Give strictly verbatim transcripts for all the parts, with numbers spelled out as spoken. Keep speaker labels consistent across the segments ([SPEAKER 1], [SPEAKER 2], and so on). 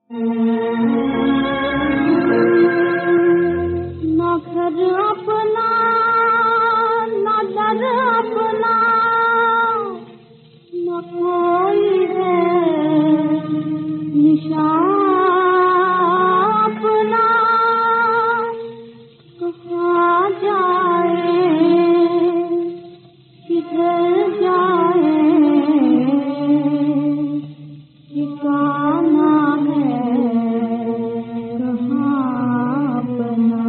[SPEAKER 1] ना घर अपना ना दर अपना न कोई है निशान अपना कहाँ जाए किधर जाए ठिकाना है कहाँ अपना।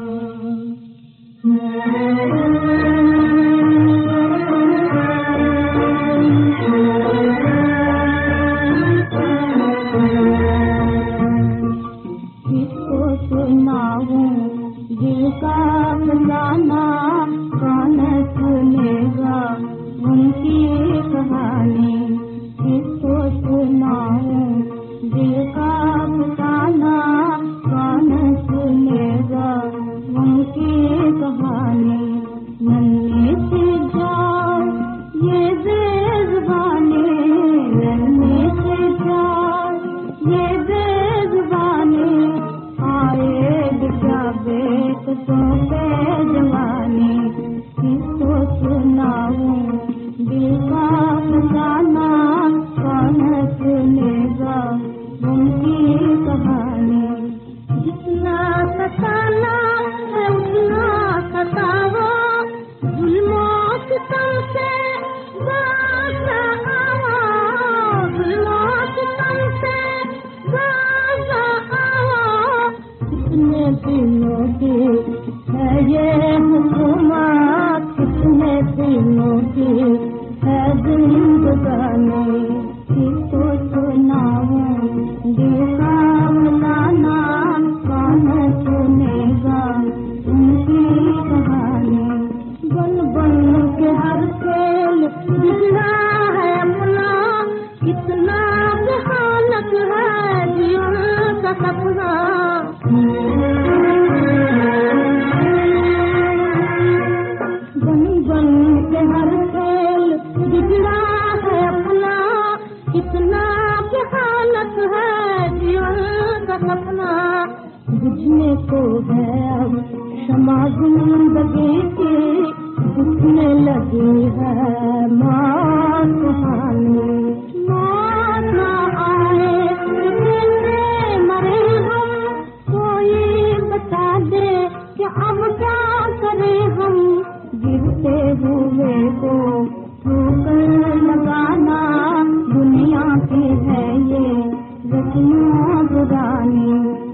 [SPEAKER 1] किसको सुनाऊं दिल का फसाना, कौन सुनेगा उनकी कहानी। किसको सुनाऊं दिल का फसाना, कौन सुनेगा उनकी कहानी। नन्हे से जाओ ये बेज़ुबानी, नन्हे से जाओ ये बेज़ुबानी, आए क्या बेकसों पे जवानी। किसको सुनाऊं दिल का फसाना, कौन सुनेगा उनकी कहानी। जितना सताना है उतना सताओ, जुल्मों सितम से बाज़ आओ, जुल्मों सितम से बाज़ आओ। कितने दिनों की है ये हुकूमत, कितने दिनों की है जिंदगानी। किसको सुनाऊं दिल का फसाना, कौन सुनेगा उनकी कहानी। बन बन के हर खेल बिगड़ा है अपना, कितना भयानक है जीवन का सपना। बन बन के हर खेल बिगड़ा है अपना, कितना भयानक है जीवन का सपना। बुझने को है अब क्षमा जिंदगी की, उठने लगी है मौत कहानी। मौत ना आए कैसे मरे हम, कोई बता दे कि अब क्या करें हम। गिरते हुए को ठोकर लगाना, दुनिया की है ये रस्म पुरानी।